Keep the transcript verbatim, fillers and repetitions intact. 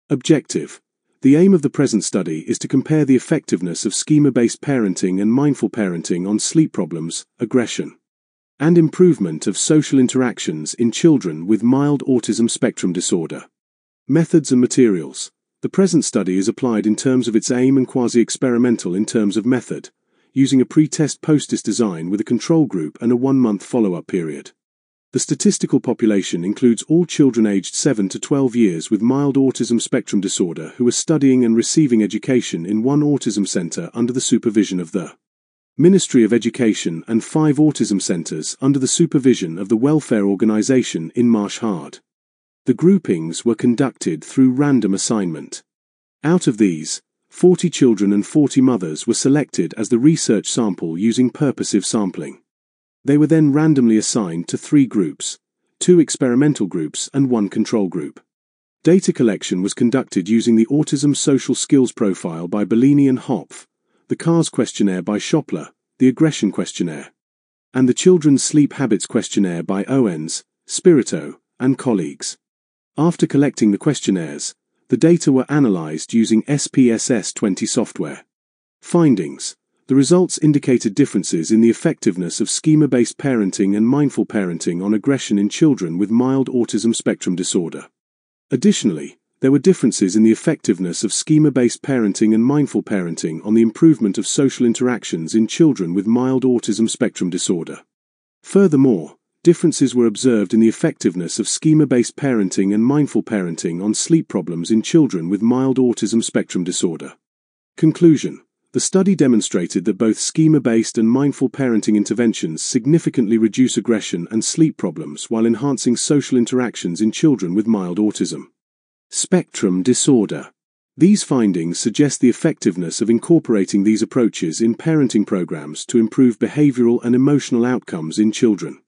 Objective. The aim of the present study is to compare the effectiveness of schema-based parenting and mindful parenting on sleep problems, aggression, and improvement of social interactions in children with mild autism spectrum disorder. Methods and materials. The present study is applied in terms of its aim and quasi-experimental in terms of method, using a pre-test post-test design with a control group and a one-month follow-up period. The statistical population includes all children aged seven to twelve years with mild autism spectrum disorder who are studying and receiving education in one autism center under the supervision of the Ministry of Education and five autism centers under the supervision of the Welfare Organization in Marsh Hard. The groupings were conducted through random assignment. Out of these, forty children and forty mothers were selected as the research sample using purposive sampling. They were then randomly assigned to three groups, two experimental groups and one control group. Data collection was conducted using the Autism Social Skills Profile by Bellini and Hopf, the C A R S questionnaire by Shopler, the Aggression Questionnaire, and the Children's Sleep Habits Questionnaire by Owens, Spirito, and colleagues. After collecting the questionnaires, the data were analyzed using S P S S twenty software. Findings. The results indicated differences in the effectiveness of schema-based parenting and mindful parenting on aggression in children with mild autism spectrum disorder. Additionally, there were differences in the effectiveness of schema-based parenting and mindful parenting on the improvement of social interactions in children with mild autism spectrum disorder. Furthermore, differences were observed in the effectiveness of schema-based parenting and mindful parenting on sleep problems in children with mild autism spectrum disorder. Conclusion. The study demonstrated that both schema-based and mindful parenting interventions significantly reduce aggression and sleep problems while enhancing social interactions in children with mild autism spectrum disorder. These findings suggest the effectiveness of incorporating these approaches in parenting programs to improve behavioral and emotional outcomes in children.